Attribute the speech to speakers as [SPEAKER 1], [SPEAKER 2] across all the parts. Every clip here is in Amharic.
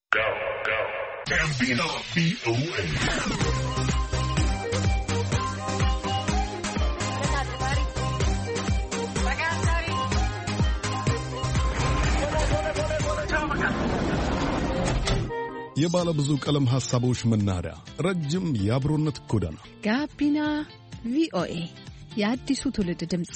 [SPEAKER 1] Gambino VOA. የባለ ብዙ ቀለም ሐሳቦች መናኸሪያ ረጅም የአብሮነት ጎዳና
[SPEAKER 2] ጋቢና ቪኦኤ የአዲሱ ትውልድ ድምጽ።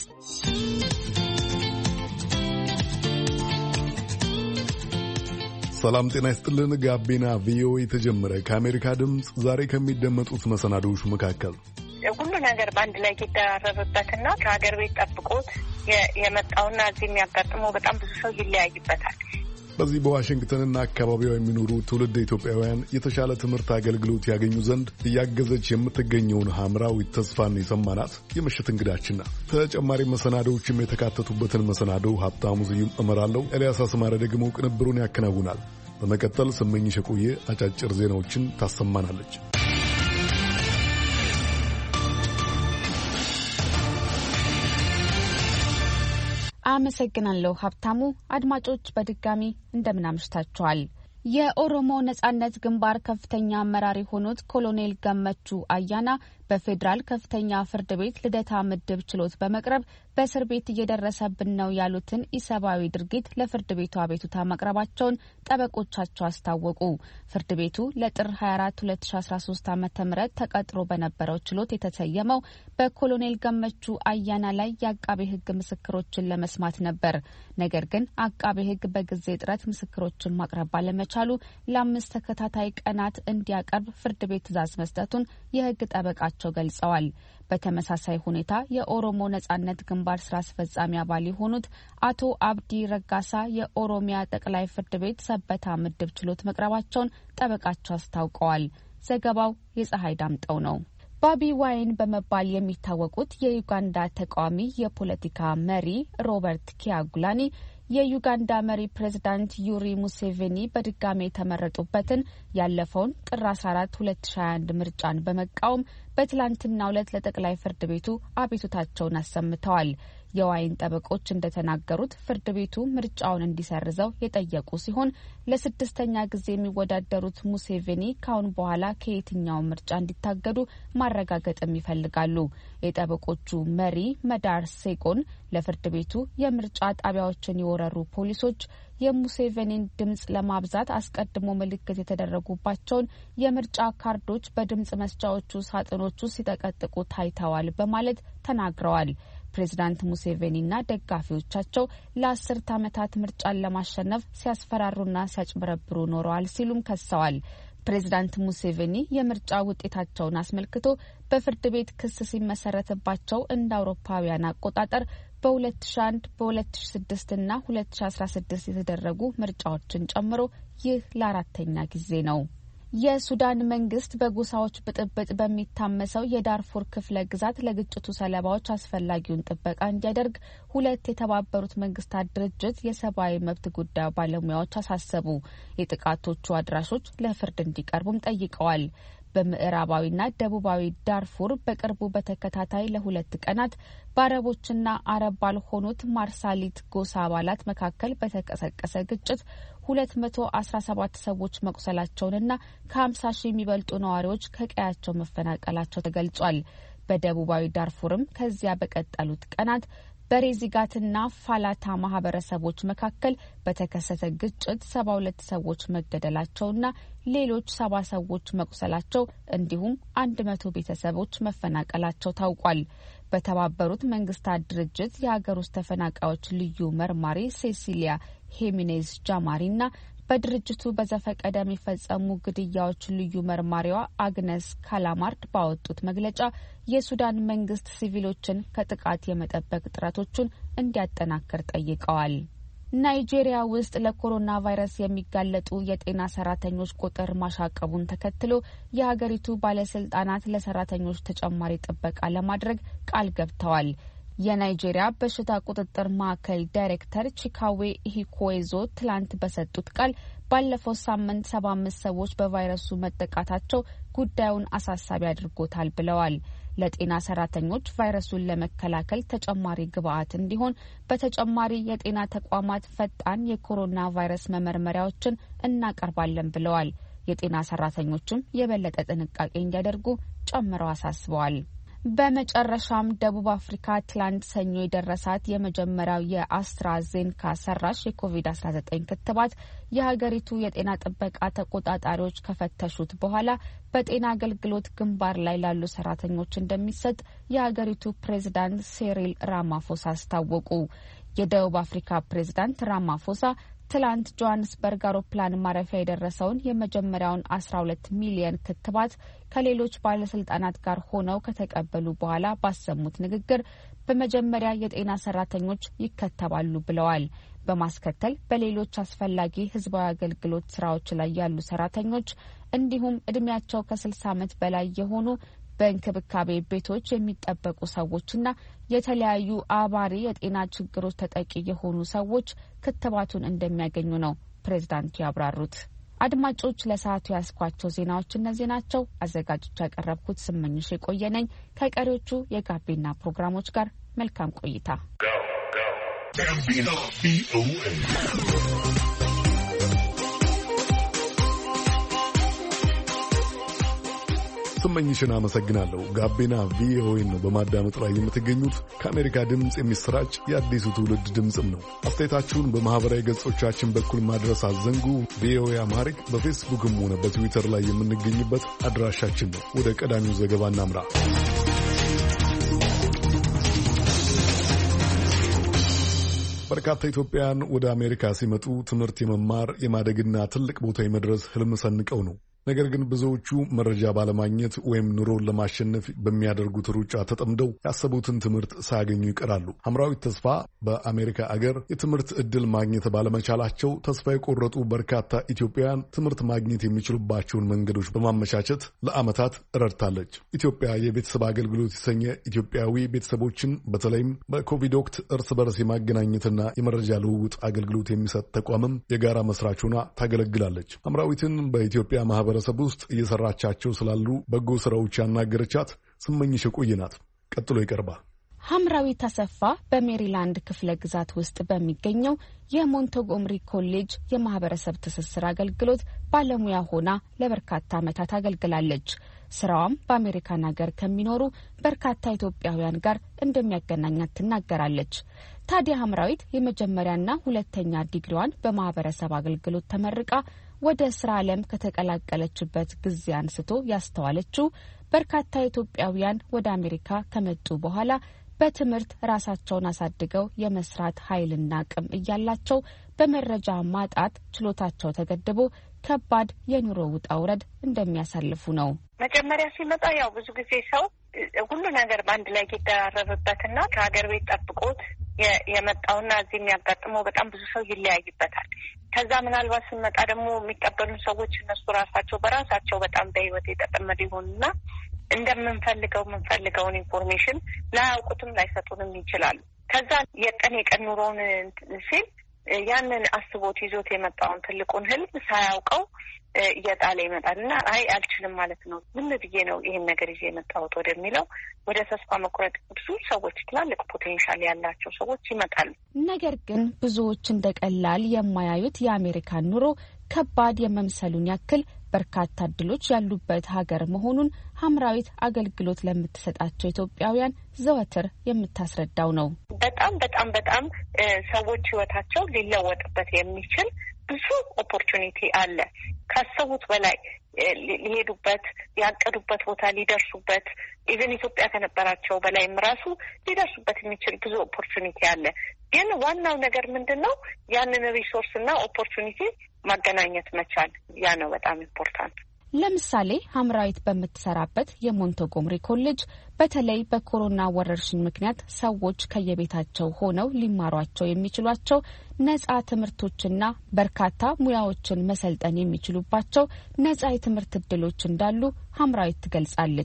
[SPEAKER 1] ሰላም ጤና ይስጥልን። ጋቢና ቪኦኤ ተጀመረ። ከአሜሪካ ድምጽ ዛሬ ከሚደመጡት መሰናዶዎች መካከል
[SPEAKER 3] ሁሉ ነገር በአንድ ላይ ይደራረብበትና ከሀገር ቤት ጠብቆት የመጣውና እዚህ የሚያጋጥመው በጣም ብዙ ሰው ይለያይበታል።
[SPEAKER 1] በዚህ በዋሽንግተንና አካባቢዋ የሚኖሩ ትውልድ ኢትዮጵያውያን የተሻለ ትምህርት አገልግሎት ያገኙ ዘንድ እያገዘች የምትገኘውን ሐምራዊት ተስፋን የሰማናት የምሽት እንግዳችን ናት። ተጨማሪ መሰናዶዎችም የተካተቱበትን መሰናዶ ሀብታሙ ስዩም እመራለሁ። ኤልያስ አስማረ ደግሞ ቅንብሩን ያከናውናል። በመቀጠል ስመኝሽ የቆየ አጫጭር ዜናዎችን ታሰማናለች።
[SPEAKER 2] አመሰግናለሁ ሀብታሙ። አድማጮች በድጋሚ እንደምን አምሽታችኋል። የኦሮሞ ነጻነት ግንባር ከፍተኛ አመራር የሆኑት ኮሎኔል ገመቹ አያና በፌዴራል ከፍተኛ ፍርድ ቤት ልደታ ምድብ ችሎት በመቅረብ በእስር ቤት እየደረሰብን ነው ያሉትን ኢሰብአዊ ድርጊት ለፍርድ ቤቱ አቤቱታ ማቅረባቸውን ጠበቆቻቸው አስታወቁ። ፍርድ ቤቱ ለጥር 24 2013 ዓ.ም ተቀጥሮ በነበረው ችሎት የተሰየመው በኮሎኔል ገመቹ አያና ላይ የአቃቤ ሕግ ምስክሮችን ለመስማት ነበር። ነገር ግን አቃቤ ሕግ በጊዜ እጥረት ምስክሮችን ማቅረብ ባለመቻሉ ለ5 ተከታታይ ቀናት እንዲያቀርብ ፍርድ ቤት ትዕዛዝ መስጠቱን የሕግ ጠበቃቸው ገልጸዋል። በተመሳሳይ ሁኔታ የኦሮሞ ነጻነት ግንባር ስራ አስፈጻሚ አባል የሆኑት አቶ አብዲ ረጋሳ የኦሮሚያ ጠቅላይ ፍርድ ቤት ሰበታ ምድብ ችሎት መቅረባቸውን ጠበቃቸው አስታውቀዋል። ዘገባው የፀሐይ ዳምጠው ነው። ባቢ ዋይን በመባል የሚታወቁት የዩጋንዳ ተቃዋሚ የፖለቲካ መሪ ሮበርት ኪያጉላኒ የዩጋንዳ መሪ ፕሬዝዳንት ዩሪ ሙሴቬኒ በድጋሜ የተመረጡበትን ያለፈውን ጥር 14 2021 ምርጫን በመቃወም በትላንትናው ዕለት ለጠቅላይ ፍርድ ቤቱ አቤቱታቸውን አሰምተዋል። የዋይን ጠበቆች እንደተናገሩት ፍርድ ቤቱ ምርጫውን እንዲሰርዘው የጠየቁ ሲሆን ለስድስተኛ ጊዜ የሚወዳደሩት ሙሴቬኒ ካሁን በኋላ ከየትኛው ምርጫ እንዲታገዱ ማረጋገጥም ይፈልጋሉ። የጠበቆቹ መሪ መዳር ሴጎን ለፍርድ ቤቱ የምርጫ ጣቢያዎችን የወረሩ ፖሊሶች የሙሴቬኒን ድምጽ ለማብዛት አስቀድሞ ምልክት የተደረጉባቸውን የምርጫ ካርዶች በድምጽ መስጫዎቹ ሳጥኖቹ ሲጠቀጥቁ ታይተዋል በማለት ተናግረዋል። ፕሬዚዳንት ሙሴቬኒና ደጋፊዎቻቸው ለ10 ዓመታት ምርጫን ለማሸነፍ ሲያስፈራሩና ሲያጭበረብሩ ኖረዋል ሲሉም ከሰዋል። ፕሬዚዳንት ሙሴቬኒ የምርጫ ውጤታቸውን አስመልክቶ በፍርድ ቤት ክስ ሲመሰረትባቸው እንደ አውሮፓውያን አቆጣጠር በ2001 በ2006 እና 2016 የተደረጉ ምርጫዎችን ጨምሮ ይህ ለአራተኛ ጊዜ ነው። የሱዳን መንግስት በጎሳዎች ብጥብጥ በሚታመሰው የዳርፉር ክፍለ ግዛት ለግጭቱ ሰለባዎች አስፈላጊውን ጥበቃ እንዲያደርግ 2 የተባበሩት መንግስታት ድርጅት የሰብአዊ መብት ጉዳይ ባለሙያዎች አሳሰቡ። የጥቃቶቹ አድራሾች ለፍርድ እንዲቀርቡም ጠይቀዋል። በምዕራባዊና ደቡባዊ ዳርፉር በቅርቡ በተከታታይ ለ2 ቀናት በአረቦችና አረብ ባልሆኑት ማርሳሊት ጎሳ አባላት መካከል በተቀሰቀሰ ግጭት 217 ሰዎች መቁሰላቸውንና ከ50 ሺህ የሚበልጡ ነዋሪዎች ከቀያቸው መፈናቀላቸው ተገልጿል። በደቡባዊ ዳርፉርም ከዚያ በቀጠሉት ቀናት በሬዚጋትና ፋላታ ማህበረሰቦች መካከል በተከሰተ ግጭት 72 ሰዎች መገደላቸውና ሌሎች 70 ሰዎች መቁሰላቸው እንዲሁም 100 ቤተሰቦች መፈናቀላቸው ታውቋል። በተባበሩት መንግስታት ድርጅት የሀገር ውስጥ ተፈናቃዮች ልዩ መርማሪ ሴሲሊያ ሄሚኔዝ ጃማሪና በድርጅቱ በዘፈቀደ የሚፈጸሙ ግድያዎች ልዩ መርማሪዋ አግነስ ካላማርድ ባወጡት መግለጫ የሱዳን መንግስት ሲቪሎችን ከጥቃት የመጠበቅ ጥረቶቹን እንዲያጠናክር ጠይቀዋል። ናይጄሪያ ውስጥ ለኮሮና ቫይረስ የሚጋለጡ የጤና ሰራተኞች ቁጥር ማሻቀቡን ተከትሎ የሀገሪቱ ባለስልጣናት ለሰራተኞች ተጨማሪ ጥበቃ ለማድረግ ቃል ገብተዋል። የናይጄሪያ በሽታ ቁጥጥር ማዕከል ዳይሬክተር ቺካዌ ኢሂኮዌዞ ትላንት በሰጡት ቃል ባለፈው ሳምንት 75 ሰዎች በቫይረሱ መጠቃታቸው ጉዳዩን አሳሳቢ አድርጎታል ብለዋል። ለጤና ሰራተኞች ቫይረሱን ለመከላከል ተጨማሪ ግብዓት እንዲሆን በተጨማሪ የጤና ተቋማት ፈጣን የኮሮና ቫይረስ መመርመሪያዎችን እናቀርባለን ብለዋል። የጤና ሰራተኞችም የበለጠ ጥንቃቄ እንዲያደርጉ ጨምረው አሳስበዋል። በመጨረሻም ደቡብ አፍሪካ ትላንት ሰኞ የደረሳት የመጀመሪያው የአስትራዜንካ ሰራሽ የኮቪድ-19 ክትባት የሀገሪቱ የጤና ጥበቃ ተቆጣጣሪዎች ከፈተሹት በኋላ በጤና አገልግሎት ግንባር ላይ ላሉ ሰራተኞች እንደሚሰጥ የሀገሪቱ ፕሬዝዳንት ሴሪል ራማፎሳ አስታወቁ። የደቡብ አፍሪካ ፕሬዝዳንት ራማፎሳ ትላንት ጆሃንስበርግ አውሮፕላን ማረፊያ የደረሰውን የመጀመሪያውን 12 ሚሊዮን ክትባት ከሌሎች ባለስልጣናት ጋር ሆነው ከተቀበሉ በኋላ ባሰሙት ንግግር በመጀመሪያ የጤና ሰራተኞች ይከተባሉ ብለዋል። በማስከተል በሌሎች አስፈላጊ ህዝባዊ አገልግሎት ስራዎች ላይ ያሉ ሰራተኞች እንዲሁም እድሜያቸው ከ60 ዓመት በላይ የሆኑ በእንክብካቤ ቤቶች የሚጠበቁ ሰዎችና የተለያዩ አባሪ የጤና ችግሮች ተጠቂ የሆኑ ሰዎች ክትባቱን እንደሚያገኙ ነው ፕሬዝዳንቱ ያብራሩት። አድማጮች ለሰዓቱ ያስኳቸው ዜናዎች እነዚህ ናቸው። አዘጋጆች ያቀረብኩት ስመኝሽ የቆየነኝ ከቀሪዎቹ የጋቢና ፕሮግራሞች ጋር መልካም ቆይታ።
[SPEAKER 1] ስመኝሽን አመሰግናለሁ። ጋቢና ቪኦኤ ነው በማዳመጥ ላይ የምትገኙት። ከአሜሪካ ድምፅ የሚሰራጭ የአዲሱ ትውልድ ድምፅም ነው። አስተያየታችሁን በማህበራዊ ገጾቻችን በኩል ማድረስ አዘንጉ። ቪኦኤ አማሪክ በፌስቡክም ሆነ በትዊተር ላይ የምንገኝበት አድራሻችን ነው። ወደ ቀዳሚው ዘገባ እናምራ። በርካታ ኢትዮጵያውያን ወደ አሜሪካ ሲመጡ ትምህርት የመማር የማደግና ትልቅ ቦታ የመድረስ ህልም ሰንቀው ነው። ነገር ግን ብዙዎቹ መረጃ ባለማግኘት ወይም ኑሮን ለማሸነፍ በሚያደርጉት ሩጫ ተጠምደው ያሰቡትን ትምህርት ሳያገኙ ይቀራሉ። ሐምራዊት ተስፋ በአሜሪካ አገር የትምህርት ዕድል ማግኘት ባለመቻላቸው ተስፋ የቆረጡ በርካታ ኢትዮጵያውያን ትምህርት ማግኘት የሚችሉባቸውን መንገዶች በማመቻቸት ለዓመታት ረድታለች። ኢትዮጵያ የቤተሰብ አገልግሎት የተሰኘ ኢትዮጵያዊ ቤተሰቦችን በተለይም በኮቪድ ወቅት እርስ በርስ የማገናኘትና የመረጃ ልውውጥ አገልግሎት የሚሰጥ ተቋምም የጋራ መስራች ሆና ታገለግላለች። ሐምራዊትን በኢትዮጵያ ማህበረሰብ ውስጥ እየሰራቻቸው ስላሉ በጎ ስራዎች ያናገረቻት ስመኝሽ ቆይናት ቀጥሎ ይቀርባል።
[SPEAKER 2] ሐምራዊት አሰፋ በሜሪላንድ ክፍለ ግዛት ውስጥ በሚገኘው የሞንቶጎምሪ ኮሌጅ የማህበረሰብ ትስስር አገልግሎት ባለሙያ ሆና ለበርካታ ዓመታት አገልግላለች። ስራዋም በአሜሪካን ሀገር ከሚኖሩ በርካታ ኢትዮጵያውያን ጋር እንደሚያገናኛት ትናገራለች። ታዲያ ሐምራዊት የመጀመሪያና ሁለተኛ ዲግሪዋን በማህበረሰብ አገልግሎት ተመርቃ ወደ ስራ ዓለም ከተቀላቀለችበት ጊዜ አንስቶ ያስተዋለችው በርካታ ኢትዮጵያውያን ወደ አሜሪካ ከመጡ በኋላ በትምህርት ራሳቸውን አሳድገው የመስራት ኃይልና አቅም እያላቸው በመረጃ ማጣት ችሎታቸው ተገድቦ ከባድ የኑሮ ውጣ ውረድ እንደሚያሳልፉ ነው።
[SPEAKER 3] መጀመሪያ ሲመጣ ያው ብዙ ጊዜ ሰው ሁሉ ነገር በአንድ ላይ ይደራረብበትና ከሀገር ቤት ጠብቆት የመጣውና እዚህ የሚያጋጥመው በጣም ብዙ ሰው ይለያይበታል። ከዛ ምናልባት ስንመጣ ደግሞ የሚቀበሉን ሰዎች እነሱ ራሳቸው በራሳቸው በጣም በህይወት የተጠመዱ ይሆኑና የምንፈልገውን ኢንፎርሜሽን ላያውቁትም ላይሰጡንም ይችላሉ። ከዛ የቀን ኑሮውን ሲል ያንን አስቦት ይዞት የመጣውን ትልቁን ህልም ሳያውቀው እየጣለ ይመጣል እና አልችልም ማለት ነው፣ ምን ብዬ ነው ይሄን ነገር ይዤ የመጣሁት ወደሚለው ወደ ተስፋ መቁረጥ ብዙ ሰዎች ትላልቅ ፖቴንሻል ያላቸው ሰዎች ይመጣሉ።
[SPEAKER 2] ነገር ግን ብዙዎች እንደቀላል የማያዩት የአሜሪካን ኑሮ ከባድ የመምሰሉን ያክል በርካታ እድሎች ያሉበት ሀገር መሆኑን ሐምራዊት አገልግሎት ለምትሰጣቸው ኢትዮጵያውያን ዘወትር የምታስረዳው ነው።
[SPEAKER 3] በጣም ሰዎች ህይወታቸው ሊለወጥበት የሚችል ብዙ ኦፖርቹኒቲ አለ። ካሰቡት በላይ ሊሄዱበት ያቀዱበት ቦታ ሊደርሱበት ኢቨን ኢትዮጵያ ከነበራቸው በላይም ራሱ ሊደርሱበት የሚችል ብዙ ኦፖርቹኒቲ አለ። ግን ዋናው ነገር ምንድነው? ያንን ሪሶርስ እና ኦፖርቹኒቲ ማገናኘት መቻል። ያ ነው በጣም ኢምፖርታንት።
[SPEAKER 2] ለምሳሌ ሐምራዊት በምትሰራበት የሞንቶጎምሪ ኮሌጅ በተለይ በኮሮና ወረርሽኝ ምክንያት ሰዎች ከየቤታቸው ሆነው ሊማሯቸው የሚችሏቸው ነጻ ትምህርቶችና በርካታ ሙያዎችን መሰልጠን የሚችሉባቸው ነጻ የትምህርት እድሎች እንዳሉ ሐምራዊት ትገልጻለች።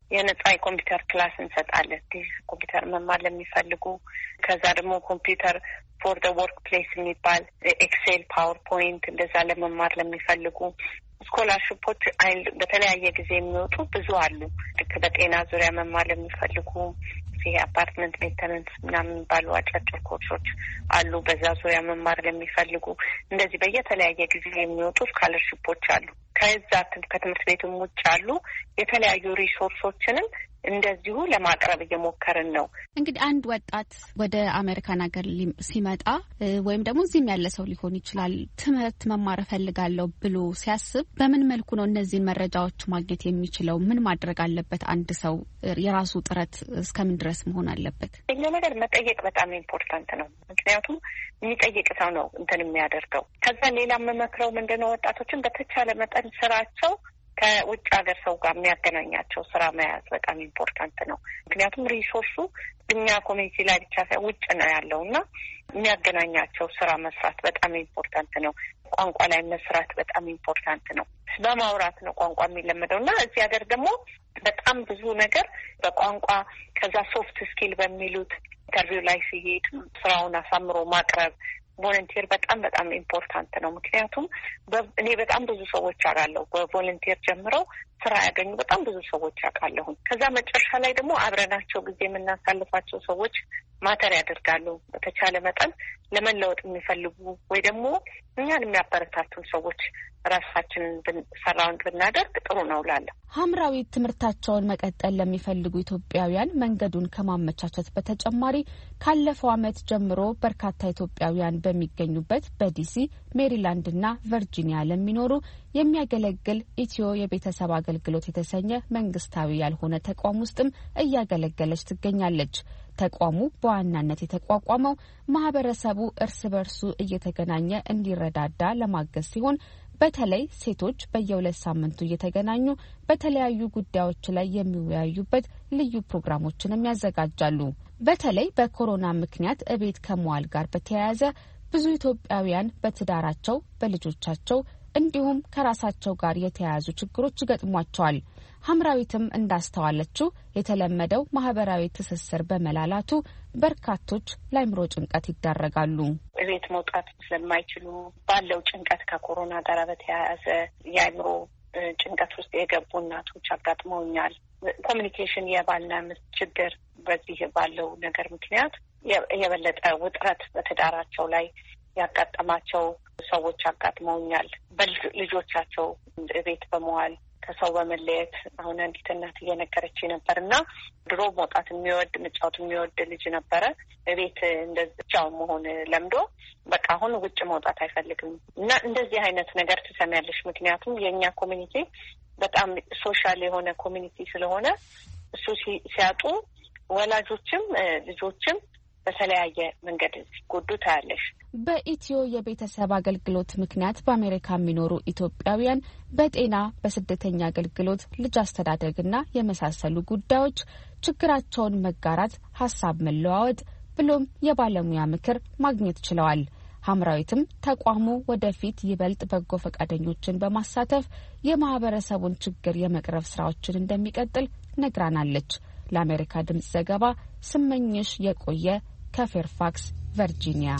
[SPEAKER 3] የነጻ የኮምፒውተር ክላስ እንሰጣለን ኮምፒውተር መማር ለሚፈልጉ። ከዛ ደግሞ ኮምፒውተር ፎር ዘ ወርክ ፕሌስ የሚባል ኤክሴል፣ ፓወርፖይንት እንደዛ ለመማር ለሚፈልጉ ስኮላርሽፖች በተለያየ ጊዜ የሚወጡ ብዙ አሉ። በጤና ዙሪያ መማር ለሚፈልጉ አፓርትመንት ሜንተናንስ ምናምን ባሉ አጫጭር ኮርሶች አሉ። በዛ ዙሪያ መማር ለሚፈልጉ እንደዚህ በየተለያየ ጊዜ የሚወጡ ስኮላርሽፖች አሉ። ከዛ ከትምህርት ቤቱም ውጭ አሉ የተለያዩ ሪሶርሶችንም እንደዚሁ ለማቅረብ እየሞከርን ነው።
[SPEAKER 2] እንግዲህ አንድ ወጣት ወደ አሜሪካን ሀገር ሲመጣ ወይም ደግሞ እዚህም ያለ ሰው ሊሆን ይችላል ትምህርት መማር እፈልጋለሁ ብሎ ሲያስብ በምን መልኩ ነው እነዚህን መረጃዎች ማግኘት የሚችለው? ምን ማድረግ አለበት? አንድ ሰው የራሱ ጥረት እስከምን ድረስ መሆን አለበት?
[SPEAKER 3] እኛ ነገር መጠየቅ በጣም ኢምፖርታንት ነው። ምክንያቱም የሚጠይቅ ሰው ነው እንትን የሚያደርገው። ከዛ ሌላ የምመክረው ምንድነው ወጣቶችን በተቻለ መጠን ስራቸው ከውጭ ሀገር ሰው ጋር የሚያገናኛቸው ስራ መያዝ በጣም ኢምፖርታንት ነው። ምክንያቱም ሪሶርሱ እኛ ኮሚኒቲ ላይ ብቻ ሳይሆን ውጭ ነው ያለው እና የሚያገናኛቸው ስራ መስራት በጣም ኢምፖርታንት ነው። ቋንቋ ላይ መስራት በጣም ኢምፖርታንት ነው። በማውራት ነው ቋንቋ የሚለመደው እና እዚህ ሀገር ደግሞ በጣም ብዙ ነገር በቋንቋ ከዛ ሶፍት ስኪል በሚሉት ኢንተርቪው ላይ ሲሄድ ስራውን አሳምሮ ማቅረብ ቮለንቲር በጣም ኢምፖርታንት ነው። ምክንያቱም እኔ በጣም ብዙ ሰዎች አውቃለሁ በቮለንቲር ጀምረው ስራ ያገኙ በጣም ብዙ ሰዎች አውቃለሁ። ከዛ መጨረሻ ላይ ደግሞ አብረናቸው ጊዜ የምናሳልፋቸው ሰዎች ማተር ያደርጋሉ። በተቻለ መጠን ለመለወጥ የሚፈልጉ ወይ ደግሞ እኛን የሚያበረታቱን ሰዎች ራሳችንን ሰራውን ብናደርግ ጥሩ ነው እላለሁ።
[SPEAKER 2] ሐምራዊ ትምህርታቸውን መቀጠል ለሚፈልጉ ኢትዮጵያውያን መንገዱን ከማመቻቸት በተጨማሪ ካለፈው ዓመት ጀምሮ በርካታ ኢትዮጵያውያን በሚገኙበት በዲሲ፣ ሜሪላንድ እና ቨርጂኒያ ለሚኖሩ የሚያገለግል ኢትዮ የቤተሰብ አገልግሎት የተሰኘ መንግስታዊ ያልሆነ ተቋም ውስጥም እያገለገለች ትገኛለች። ተቋሙ በዋናነት የተቋቋመው ማህበረሰቡ እርስ በርሱ እየተገናኘ እንዲረዳዳ ለማገዝ ሲሆን በተለይ ሴቶች በየ2 ሳምንቱ እየተገናኙ በተለያዩ ጉዳዮች ላይ የሚወያዩበት ልዩ ፕሮግራሞችንም ያዘጋጃሉ። በተለይ በኮሮና ምክንያት እቤት ከመዋል ጋር በተያያዘ ብዙ ኢትዮጵያውያን በትዳራቸው፣ በልጆቻቸው እንዲሁም ከራሳቸው ጋር የተያያዙ ችግሮች ይገጥሟቸዋል። ሐምራዊትም እንዳስተዋለችው የተለመደው ማህበራዊ ትስስር በመላላቱ በርካቶች ለአይምሮ ጭንቀት ይዳረጋሉ።
[SPEAKER 3] እቤት መውጣት ስለማይችሉ ባለው ጭንቀት ከኮሮና ጋር በተያያዘ የአይምሮ ጭንቀት ውስጥ የገቡ እናቶች አጋጥመውኛል። ኮሚኒኬሽን የባልና ሚስት ችግር በዚህ ባለው ነገር ምክንያት የበለጠ ውጥረት በትዳራቸው ላይ ያጋጠማቸው ሰዎች አጋጥመውኛል። በልጆቻቸው ቤት በመዋል ከሰው በመለየት አሁን አንዲት እናት እየነገረች ነበርና ድሮ መውጣት የሚወድ መጫወት የሚወድ ልጅ ነበረ። ቤት እንደዚያው መሆን ለምዶ በቃ አሁን ውጭ መውጣት አይፈልግም እና እንደዚህ አይነት ነገር ትሰሚያለሽ። ምክንያቱም የእኛ ኮሚኒቲ በጣም ሶሻል የሆነ ኮሚኒቲ ስለሆነ እሱ ሲያጡ ወላጆችም ልጆችም በተለያየ መንገድ ሲጎዱ ታያለሽ።
[SPEAKER 2] በኢትዮ የቤተሰብ አገልግሎት ምክንያት በአሜሪካ የሚኖሩ ኢትዮጵያውያን በጤና፣ በስደተኛ አገልግሎት፣ ልጅ አስተዳደግና የመሳሰሉ ጉዳዮች ችግራቸውን መጋራት፣ ሀሳብ መለዋወጥ ብሎም የባለሙያ ምክር ማግኘት ችለዋል። ሐምራዊትም ተቋሙ ወደፊት ይበልጥ በጎ ፈቃደኞችን በማሳተፍ የማህበረሰቡን ችግር የመቅረፍ ስራዎችን እንደሚቀጥል ነግራናለች። ለአሜሪካ ድምጽ ዘገባ ስመኝሽ የቆየ ከፌርፋክስ ቨርጂኒያ።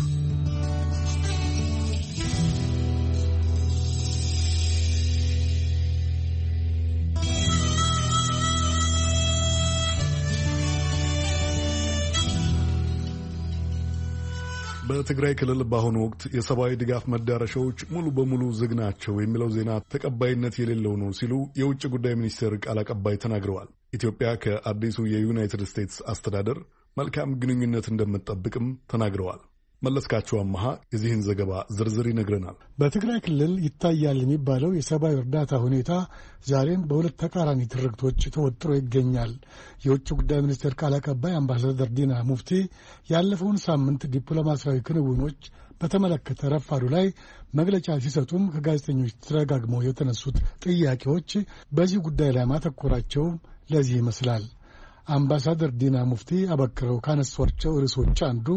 [SPEAKER 1] በትግራይ ክልል በአሁኑ ወቅት የሰብአዊ ድጋፍ መዳረሻዎች ሙሉ በሙሉ ዝግ ናቸው የሚለው ዜና ተቀባይነት የሌለው ነው ሲሉ የውጭ ጉዳይ ሚኒስቴር ቃል አቀባይ ተናግረዋል። ኢትዮጵያ ከአዲሱ የዩናይትድ ስቴትስ አስተዳደር መልካም ግንኙነት እንደምትጠብቅም ተናግረዋል። መለስካቸው አማሃ የዚህን ዘገባ ዝርዝር ይነግረናል።
[SPEAKER 4] በትግራይ ክልል ይታያል የሚባለው የሰብአዊ እርዳታ ሁኔታ ዛሬም በሁለት ተቃራኒ ትርክቶች ተወጥሮ ይገኛል። የውጭ ጉዳይ ሚኒስቴር ቃል አቀባይ አምባሳደር ዲና ሙፍቲ ያለፈውን ሳምንት ዲፕሎማሲያዊ ክንውኖች በተመለከተ ረፋዱ ላይ መግለጫ ሲሰጡም ከጋዜጠኞች ተደጋግመው የተነሱት ጥያቄዎች በዚህ ጉዳይ ላይ ማተኮራቸው ለዚህ ይመስላል። አምባሳደር ዲና ሙፍቲ አበክረው ካነሷቸው ርዕሶች አንዱ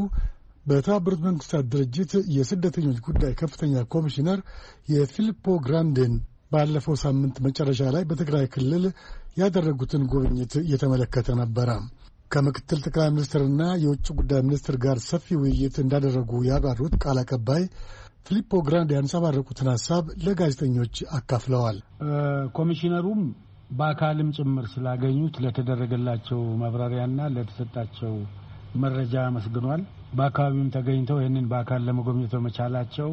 [SPEAKER 4] በተባበሩት መንግስታት ድርጅት የስደተኞች ጉዳይ ከፍተኛ ኮሚሽነር የፊሊፖ ግራንዴን ባለፈው ሳምንት መጨረሻ ላይ በትግራይ ክልል ያደረጉትን ጉብኝት እየተመለከተ ነበረ። ከምክትል ጠቅላይ ሚኒስትርና የውጭ ጉዳይ ሚኒስትር ጋር ሰፊ ውይይት እንዳደረጉ ያብራሩት ቃል አቀባይ ፊሊፖ ግራንዲ ያንጸባረቁትን ሐሳብ ለጋዜጠኞች አካፍለዋል።
[SPEAKER 5] ኮሚሽነሩም በአካልም ጭምር ስላገኙት ለተደረገላቸው ማብራሪያና ለተሰጣቸው መረጃ አመስግኗል። በአካባቢውም ተገኝተው ይህንን በአካል ለመጎብኘት በመቻላቸው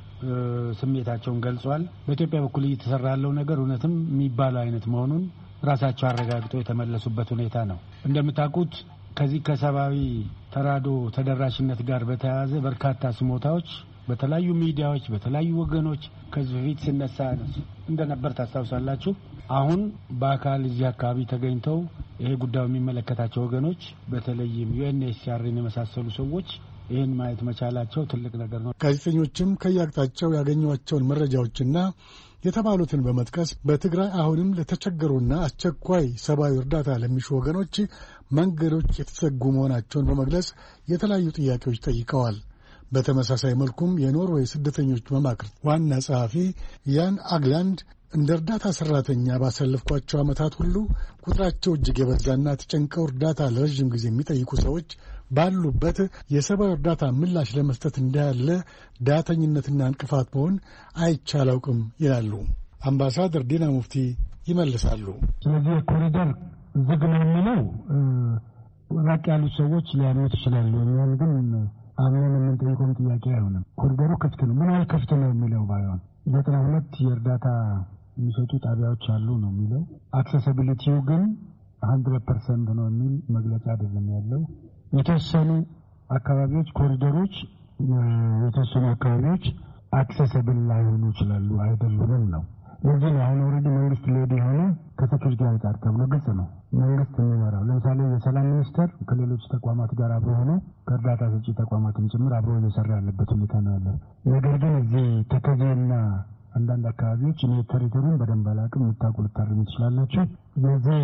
[SPEAKER 5] ስሜታቸውን ገልጿል። በኢትዮጵያ በኩል እየተሰራ ያለው ነገር እውነትም የሚባለው አይነት መሆኑን ራሳቸው አረጋግጠው የተመለሱበት ሁኔታ ነው። እንደምታውቁት ከዚህ ከሰብአዊ ተራድኦ ተደራሽነት ጋር በተያያዘ በርካታ ስሞታዎች በተለያዩ ሚዲያዎች በተለያዩ ወገኖች ከዚህ በፊት ሲነሳ እንደነበር ታስታውሳላችሁ። አሁን በአካል እዚህ አካባቢ ተገኝተው ይሄ ጉዳዩ የሚመለከታቸው ወገኖች በተለይም ዩኤንኤችሲአርን የመሳሰሉ ሰዎች ይህን ማየት መቻላቸው ትልቅ ነገር ነው።
[SPEAKER 4] ጋዜጠኞችም ከየአቅጣጫው ያገኟቸውን መረጃዎችና የተባሉትን በመጥቀስ በትግራይ አሁንም ለተቸገሩና አስቸኳይ ሰብአዊ እርዳታ ለሚሹ ወገኖች መንገዶች የተዘጉ መሆናቸውን በመግለጽ የተለያዩ ጥያቄዎች ጠይቀዋል። በተመሳሳይ መልኩም የኖርዌይ ስደተኞች መማክርት ዋና ጸሐፊ ያን አግላንድ እንደ እርዳታ ሠራተኛ ባሳለፍኳቸው ዓመታት ሁሉ ቁጥራቸው እጅግ የበዛና ተጨንቀው እርዳታ ለረዥም ጊዜ የሚጠይቁ ሰዎች ባሉበት የሰብአዊ እርዳታ ምላሽ ለመስጠት እንዳያለ ዳተኝነትና እንቅፋት መሆን አይቻላውቅም ይላሉ። አምባሳደር ዲና ሙፍቲ ይመልሳሉ።
[SPEAKER 5] ስለዚህ ኮሪደር ዝግ ነው የሚለው ራቅ ያሉት ሰዎች ሊያምኑት ይችላሉ። እኛም ግን አሁን የምንጠይቀውም ጥያቄ አይሆንም። ኮሪደሩ ክፍት ነው። ምን ያህል ክፍት ነው የሚለው ባይሆን 92 የእርዳታ የሚሰጡ ጣቢያዎች አሉ ነው የሚለው። አክሰሲቢሊቲው ግን 100% ነው የሚል መግለጫ አይደለም ያለው። የተወሰኑ አካባቢዎች ኮሪደሮች የተወሰኑ አካባቢዎች አክሰሲብል ላይሆኑ ይችላሉ አይደሉም ነው። ለዚህ ነው አሁን ኦልሬዲ መንግስት ሌዲ ሆነ ከሴኩሪቲ አንጻር ተብሎ ግልጽ ነው መንግስት የሚመራው። ለምሳሌ የሰላም ሚኒስቴር ከሌሎች ተቋማት ጋር አብሮ ሆኖ ከእርዳታ ሰጪ ተቋማትም ጭምር አብሮ እየሰራ ያለበት ሁኔታ ነው ያለው። ነገር ግን እዚህ ተከዜና አንዳንድ አካባቢዎች እኔ ቴሪቶሪውን በደንብ አላውቅም፣ የምታውቁ ልታርሙ ትችላላችሁ። የዚህ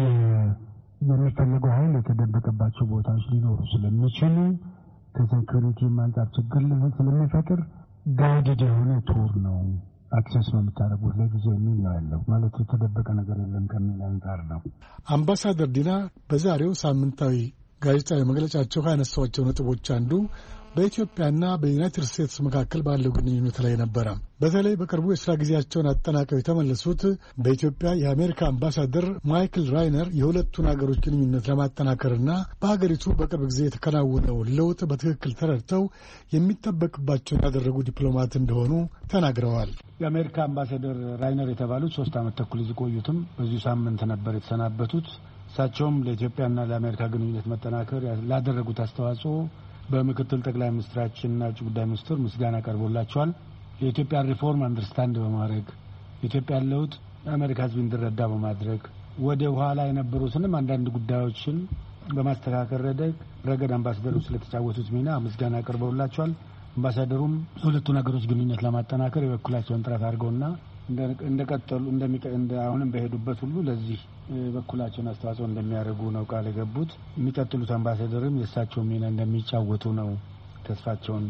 [SPEAKER 5] የሚፈለገው ኃይል የተደበቀባቸው ቦታዎች ሊኖሩ ስለሚችሉ ከሴኩሪቲ አንጻር ችግር ስለሚፈጥር ጋይድድ የሆነ ቱር ነው አክሰስ ነው የምታደርጉት ለጊዜው የሚል ነው ያለው። ማለት የተደበቀ ነገር የለም ከሚል አንጻር ነው።
[SPEAKER 4] አምባሳደር ዲና በዛሬው ሳምንታዊ ጋዜጣዊ መግለጫቸው ካነሳቸው ነጥቦች አንዱ በኢትዮጵያና በዩናይትድ ስቴትስ መካከል ባለው ግንኙነት ላይ ነበረ። በተለይ በቅርቡ የሥራ ጊዜያቸውን አጠናቀው የተመለሱት በኢትዮጵያ የአሜሪካ አምባሳደር ማይክል ራይነር የሁለቱን አገሮች ግንኙነት ለማጠናከርና በሀገሪቱ በቅርብ ጊዜ የተከናወነው ለውጥ በትክክል ተረድተው የሚጠበቅባቸውን ያደረጉ ዲፕሎማት እንደሆኑ ተናግረዋል።
[SPEAKER 5] የአሜሪካ አምባሳደር ራይነር የተባሉት 3 ዓመት ተኩል እዚህ ቆዩትም በዚሁ ሳምንት ነበር የተሰናበቱት። እሳቸውም ለኢትዮጵያና ለአሜሪካ ግንኙነት መጠናከር ላደረጉት አስተዋጽኦ በምክትል ጠቅላይ ሚኒስትራችንና ውጭ ጉዳይ ሚኒስትር ምስጋና ቀርቦላቸዋል። የኢትዮጵያ ሪፎርም አንደርስታንድ በማድረግ የኢትዮጵያ ለውጥ የአሜሪካ ሕዝብ እንዲረዳ በማድረግ ወደ ኋላ የነበሩትንም አንዳንድ ጉዳዮችን በማስተካከል ረገድ አምባሳደሩ ስለተጫወቱት ሚና ምስጋና ቀርቦላቸዋል። አምባሳደሩም ሁለቱን ሀገሮች ግንኙነት ለማጠናከር የበኩላቸውን ጥረት አድርገውና እንደቀጠሉ አሁንም በሄዱበት ሁሉ ለዚህ በኩላቸውን አስተዋጽኦ እንደሚያደርጉ ነው ቃል የገቡት። የሚቀጥሉት አምባሳደርም የእሳቸው ሚና እንደሚጫወቱ ነው ተስፋቸውን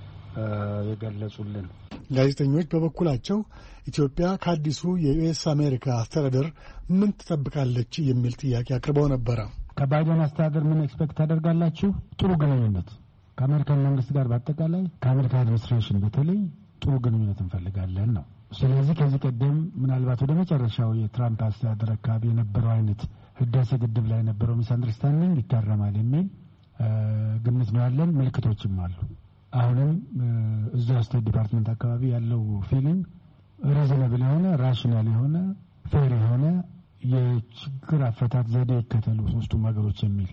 [SPEAKER 5] የገለጹልን።
[SPEAKER 4] ጋዜጠኞች በበኩላቸው ኢትዮጵያ ከአዲሱ የዩኤስ አሜሪካ አስተዳደር ምን ትጠብቃለች የሚል ጥያቄ አቅርበው ነበረ።
[SPEAKER 5] ከባይደን አስተዳደር ምን ኤክስፔክት ታደርጋላችሁ? ጥሩ ግንኙነት ከአሜሪካን መንግስት ጋር በአጠቃላይ ከአሜሪካ አድሚኒስትሬሽን በተለይ ጥሩ ግንኙነት እንፈልጋለን ነው። ስለዚህ ከዚህ ቀደም ምናልባት ወደ መጨረሻው የትራምፕ አስተዳደር አካባቢ የነበረው አይነት ህዳሴ ግድብ ላይ የነበረው ሚስ አንደርስታንዲንግ ይታረማል የሚል ግምት ነው ያለን። ምልክቶችም አሉ። አሁንም እዛ ስቴት ዲፓርትመንት አካባቢ ያለው ፊሊንግ ሪዝነብል የሆነ ራሽናል የሆነ ፌር የሆነ የችግር አፈታት ዘዴ ይከተሉ ሶስቱም ሀገሮች የሚል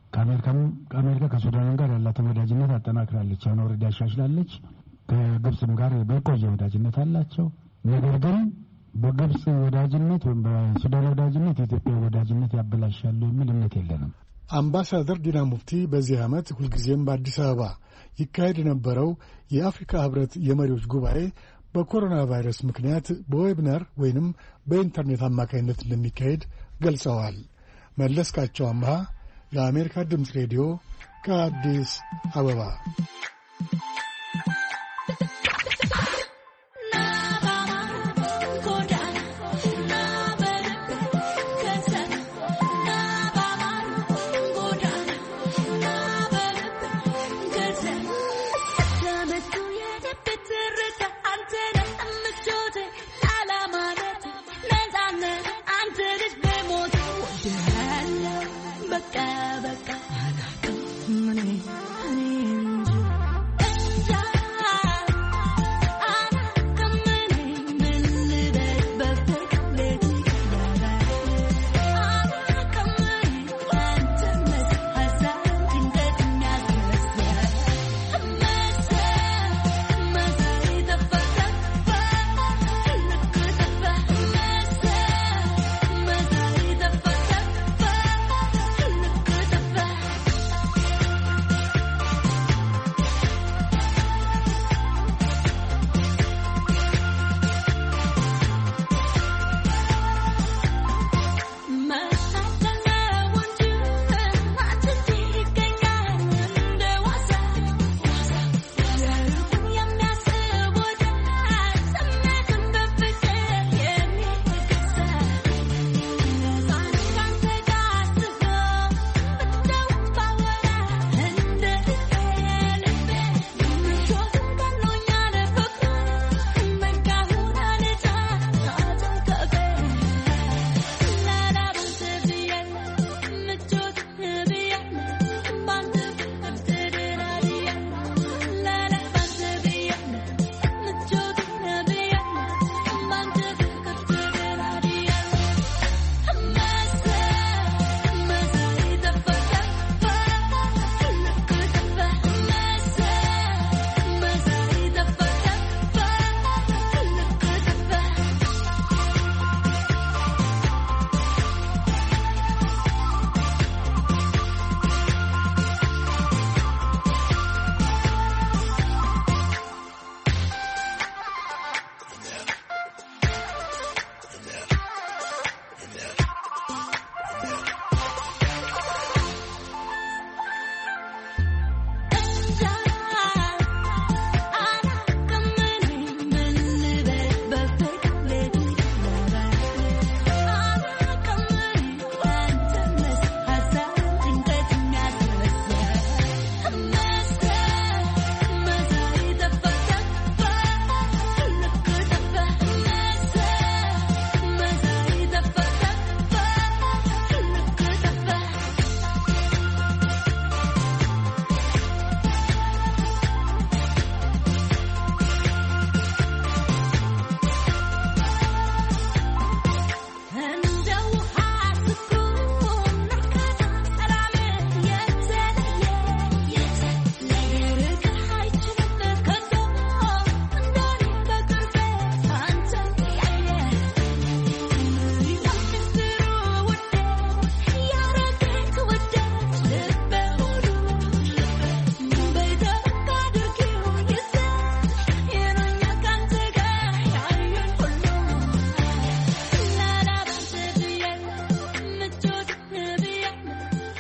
[SPEAKER 5] ከአሜሪካ ከሱዳን ጋር ያላትን ወዳጅነት አጠናክራለች። አሁን ወረዳ አሻሽላለች። ከግብጽም ጋር በቆየ ወዳጅነት አላቸው። ነገር ግን በግብጽ ወዳጅነት ወይም በሱዳን ወዳጅነት የኢትዮጵያ ወዳጅነት ያበላሻሉ የሚል እምነት የለንም።
[SPEAKER 4] አምባሳደር ዲና ሙፍቲ በዚህ ዓመት ሁልጊዜም በአዲስ አበባ ይካሄድ የነበረው የአፍሪካ ህብረት የመሪዎች ጉባኤ በኮሮና ቫይረስ ምክንያት በዌብናር ወይንም በኢንተርኔት አማካኝነት እንደሚካሄድ ገልጸዋል። መለስካቸው አምሃ ለአሜሪካ ድምፅ ሬዲዮ ከአዲስ አበባ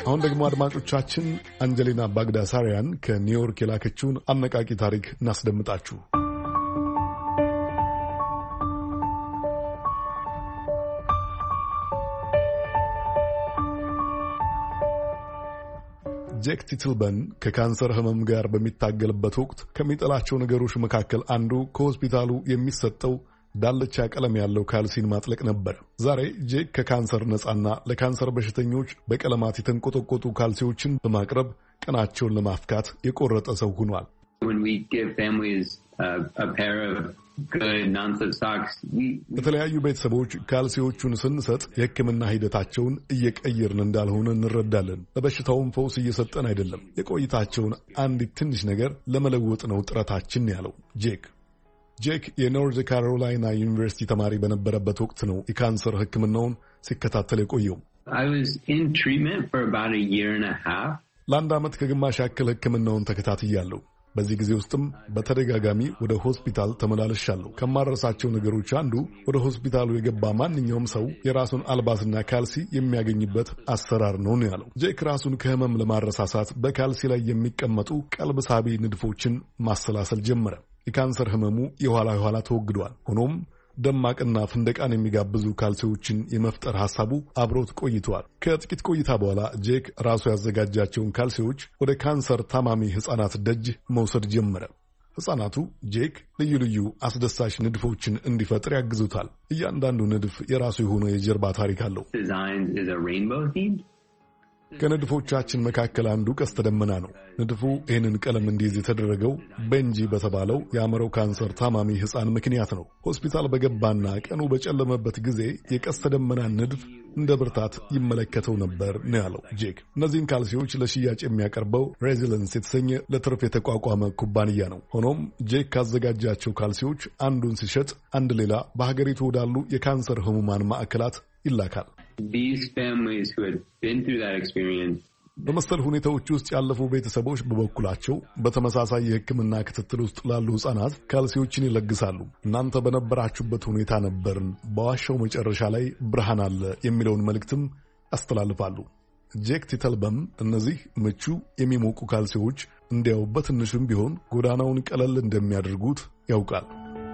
[SPEAKER 1] አሁን ደግሞ አድማጮቻችን አንጀሊና ባግዳሳሪያን ከኒውዮርክ የላከችውን አነቃቂ ታሪክ እናስደምጣችሁ። ጄክ ቲትልበን ከካንሰር ህመም ጋር በሚታገልበት ወቅት ከሚጠላቸው ነገሮች መካከል አንዱ ከሆስፒታሉ የሚሰጠው ዳልቻ ቀለም ያለው ካልሲን ማጥለቅ ነበር። ዛሬ ጄክ ከካንሰር ነፃና ለካንሰር በሽተኞች በቀለማት የተንቆጠቆጡ ካልሲዎችን በማቅረብ ቀናቸውን ለማፍካት የቆረጠ ሰው ሆኗል። ለተለያዩ ቤተሰቦች ካልሲዎቹን ስንሰጥ የሕክምና ሂደታቸውን እየቀየርን እንዳልሆነ እንረዳለን። ለበሽታውም ፈውስ እየሰጠን አይደለም። የቆይታቸውን አንዲት ትንሽ ነገር ለመለወጥ ነው ጥረታችን ያለው ጄክ የኖርዝ ካሮላይና ዩኒቨርሲቲ ተማሪ በነበረበት ወቅት ነው የካንሰር ሕክምናውን ሲከታተል የቆየው። ለአንድ ዓመት ከግማሽ ያክል ሕክምናውን ተከታትያለሁ። በዚህ ጊዜ ውስጥም በተደጋጋሚ ወደ ሆስፒታል ተመላለሻለሁ። ከማረሳቸው ነገሮች አንዱ ወደ ሆስፒታሉ የገባ ማንኛውም ሰው የራሱን አልባስና ካልሲ የሚያገኝበት አሰራር ነው ያለው። ጄክ ራሱን ከህመም ለማረሳሳት በካልሲ ላይ የሚቀመጡ ቀልብ ሳቢ ንድፎችን ማሰላሰል ጀመረ። የካንሰር ህመሙ የኋላ ተወግዷል። ሆኖም ደማቅና ፍንደቃን የሚጋብዙ ካልሲዎችን የመፍጠር ሐሳቡ አብሮት ቆይቷል። ከጥቂት ቆይታ በኋላ ጄክ ራሱ ያዘጋጃቸውን ካልሲዎች ወደ ካንሰር ታማሚ ሕፃናት ደጅ መውሰድ ጀመረ። ሕፃናቱ ጄክ ልዩ ልዩ አስደሳች ንድፎችን እንዲፈጥር ያግዙታል። እያንዳንዱ ንድፍ የራሱ የሆነ የጀርባ ታሪክ አለው። ከንድፎቻችን መካከል አንዱ ቀስተ ደመና ነው። ንድፉ ይህንን ቀለም እንዲይዝ የተደረገው ቤንጂ በተባለው የአእምሮ ካንሰር ታማሚ ሕፃን ምክንያት ነው። ሆስፒታል በገባና ቀኑ በጨለመበት ጊዜ የቀስተ ደመና ንድፍ እንደ ብርታት ይመለከተው ነበር ነው ያለው ጄክ። እነዚህን ካልሲዎች ለሽያጭ የሚያቀርበው ሬዚለንስ የተሰኘ ለትርፍ የተቋቋመ ኩባንያ ነው። ሆኖም ጄክ ካዘጋጃቸው ካልሲዎች አንዱን ሲሸጥ አንድ ሌላ በሀገሪቱ ወዳሉ የካንሰር ህሙማን ማዕከላት ይላካል። በመሰል ሁኔታዎች ውስጥ ያለፉ ቤተሰቦች በበኩላቸው በተመሳሳይ የሕክምና ክትትል ውስጥ ላሉ ሕፃናት ካልሲዎችን ይለግሳሉ። እናንተ በነበራችሁበት ሁኔታ ነበርን፣ በዋሻው መጨረሻ ላይ ብርሃን አለ የሚለውን መልእክትም ያስተላልፋሉ። ጄክ ቲተልበም እነዚህ ምቹ የሚሞቁ ካልሲዎች እንዲያው በትንሹም ቢሆን ጎዳናውን ቀለል እንደሚያደርጉት ያውቃል።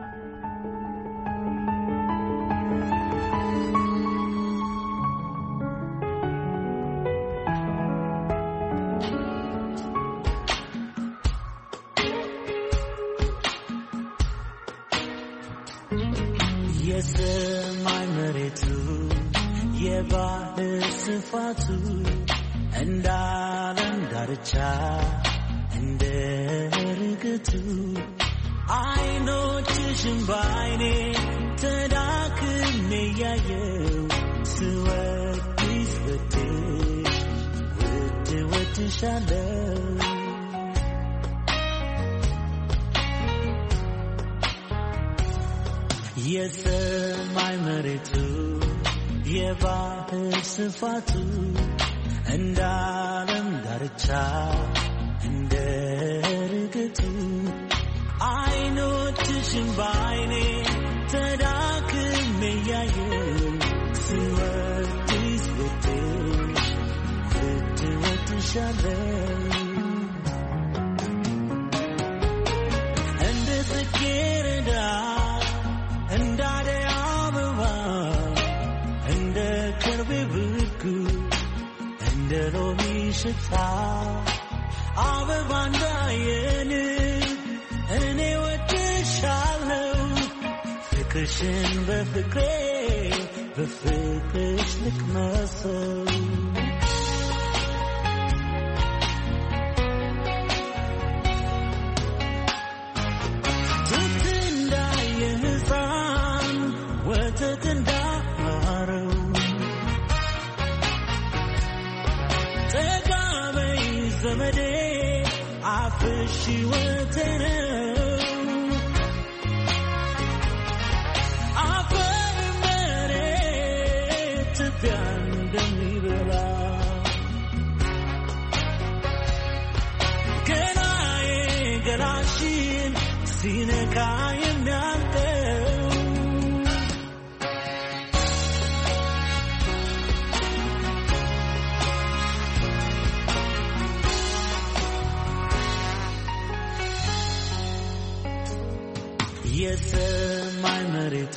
[SPEAKER 6] የሰማይ መሬቱ የባህር ስፋቱ እንደ ዓለም ዳርቻ እንደ ርግቱ አይኖችሽን በዓይኔ ተዳክሜ ያየው ስወድሽ ወድሻለው የሰማይ መሬቱ የባህር ስፋቱ እንደ ዓለም ዳርቻ እንደ ርግቱ አይኖችሽን በዓይኔ ተዳክሜ ያየው ስወድሽ ወድሻለው እንደ ጽጌረዳ እንዳደይ አበባ እንደ ከርቤ ብርጉ እንደ ሎሚ ሽታ አበባ እንዳየን እኔ ወድሻለው ፍቅርሽን በፍቅርሽ ልቅመሰው ዘመዴ አፍሽ ወተነው አፈር መሬት ትቢያ እንደሚበላ ገላሽን ሲነካ የሚያልቀው የሰማይ መሬቱ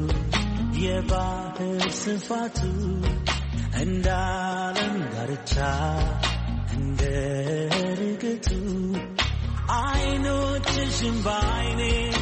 [SPEAKER 6] የባህር ስፋቱ እንደ ዓለም ዳርቻ እንደ ርግቱ አይኖችሽን በዓይኔ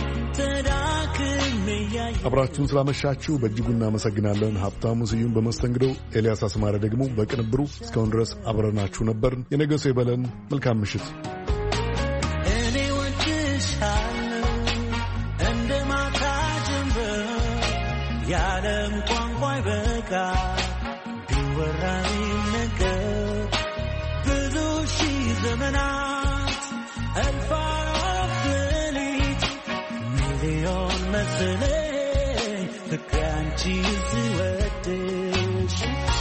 [SPEAKER 6] ተዳክሜ ያየሁ።
[SPEAKER 1] አብራችሁን ስላመሻችሁ በእጅጉ እናመሰግናለን። ሀብታሙ ስዩም በመስተንግዶው፣ ኤልያስ አስማረ ደግሞ በቅንብሩ። እስካሁን ድረስ አብረናችሁ ነበርን። የነገ ሰው ይበለን። መልካም ምሽት።
[SPEAKER 6] እኔ ወድሻለሁ እንደ ማታ ጀንበር የዓለም ቋንቋ ይበቃ ቢወራ ቢነገር ብዙ ሺህ ዘመናት እልፍ አእላፍ ሌሊት ሚሊዮን መሰለኝ ፍቅሬ አንቺን ስወድሽ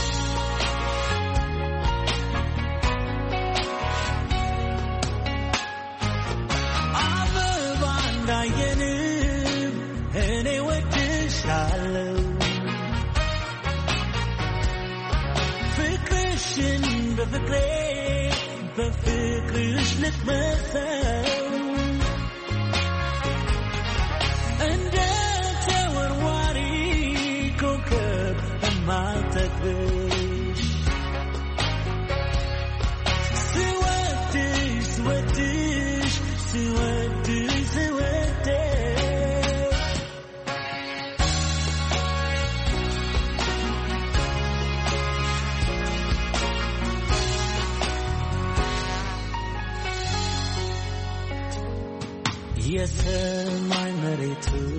[SPEAKER 6] አበባ እንዳየንብ እኔ ወድሻለሁ ፍቅርሽን በፍቅሬ በፍቅርሽ ልትመሰው እንደ ተወርዋሪ ኮከብ የማልጠግብሽ ስወድሽ ስወድሽ ስወድሽ ስወድሽ የሰማይ መሬቱ